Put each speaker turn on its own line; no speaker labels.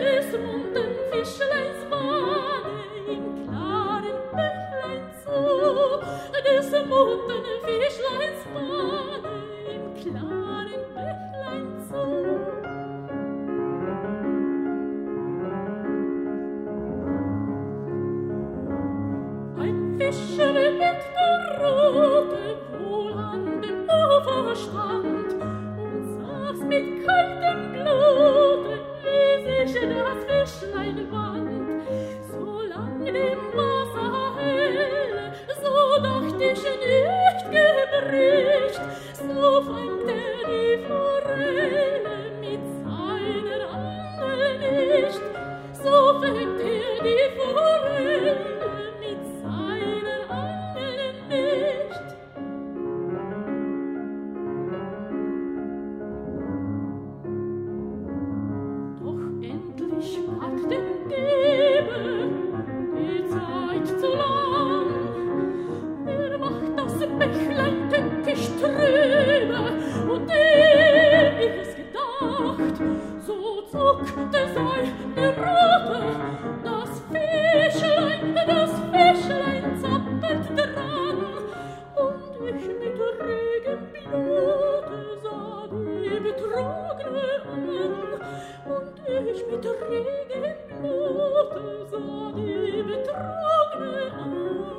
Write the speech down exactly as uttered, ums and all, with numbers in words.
des bunten Fischleins Bade im klaren Bächlein zu, des bunten Fischleins Bade im klaren Bächlein zu. Ein Fischer mit der Rute wohl an dem Ufer stand und saß mit kaltem Blute, wie sich das Fischlein wand. Solang dem Wasser helle, so dacht ich nicht gebricht, so fängt er die Forelle mit seiner Angel nicht, so fängt er die Forelle mit seiner Angel nicht. Doch endlich hat dem Geber die Zeit zu lang. Er macht das Bächlein tückisch trübe, und ehe ich es gedacht, so zuckte seine Rute. Das Fischlein, das Fischlein zappelt dran, und ich mit regem Blute sah die Betrogene an, und ich mit regem Blute sah die Betrogene an.